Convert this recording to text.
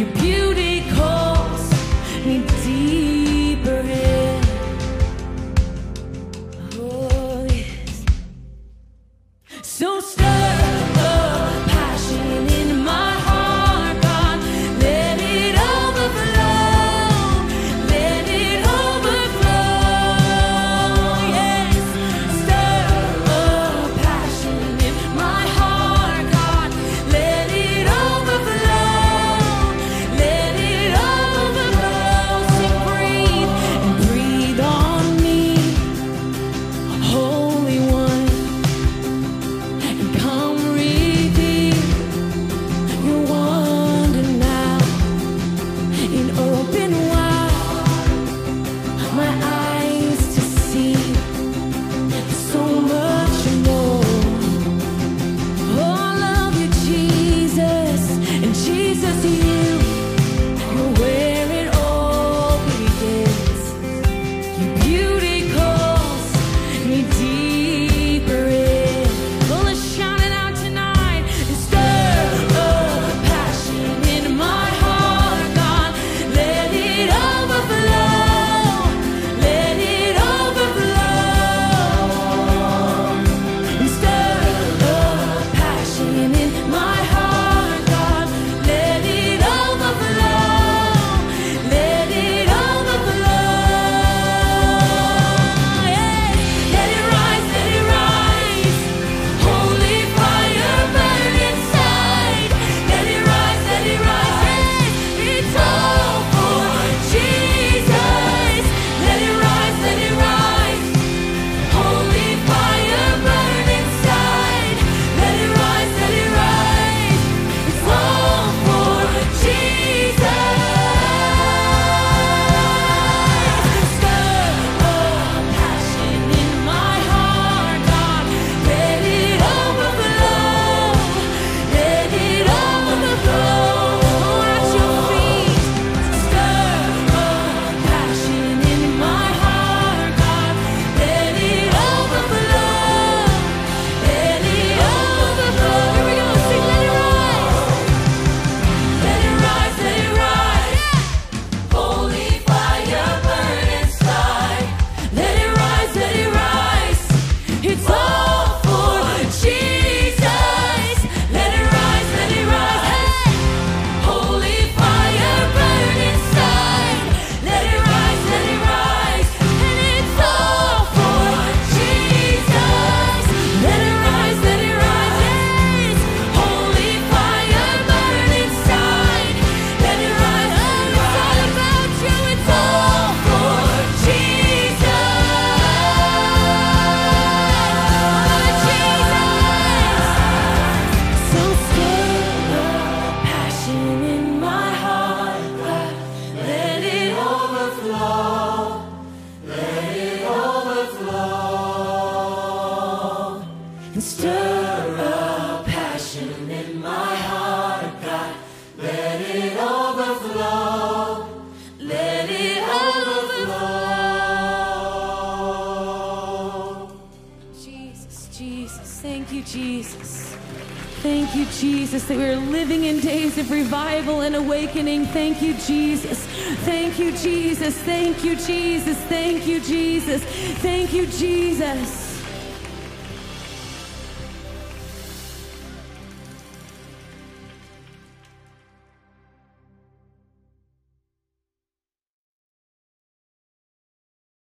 Your beauty calls me deeper in. Oh, yes. So stir up passion in my heart, God. Let it overflow. Let it overflow. Yes. Stir up passion in my heart, God. Let it overflow. Let it overflow. Say, breathe and breathe on me, Holy One. Come reveal your wonder now and open wide my eyes to see so much more. Oh, I love you, Jesus, and Jesus, you're where it all begins. Your beauty calls me deeper in. Well, let's shout it out tonight and stir up passion in my heart, God. Let it overflow. Let it overflow. And stir up passion in my heart, God. Let it overflow. Let it overflow. Yeah. Let it rise, let it rise. Holy fire burn inside. Let it rise, let it rise. It's all for Jesus. Let it rise, let it rise. Holy fire burn inside. Let it rise, let it rise. It's all for Jesus. Stir up passion in my heart, God. Let it overflow. Let it overflow. At your feet. Stir up passion in my heart, God. Let it overflow. Let it overflow. Here we go. Sing, let it rise. Let it rise, let it rise. Holy fire burn inside. Let it rise, let it rise. It's all for Jesus. Let it rise, let it rise. Hey! Holy fire burn inside. Let it rise, let it rise. And it's all for Jesus. Let it rise, let it rise. Yes. Holy fire burn inside. Let it rise, let it rise. It's all about you. It's all for Jesus. So stir up passion in my heart, God. Let it overflow. Let it overflow. And stir up passion in my heart, God. Let it overflow. Let it overflow. Jesus, Jesus, thank you, Jesus. Thank you, Jesus, that we're living in days of revival and awakening. Thank you, Jesus. Thank you, Jesus. Thank you, Jesus. Thank you, Jesus. Thank you, Jesus.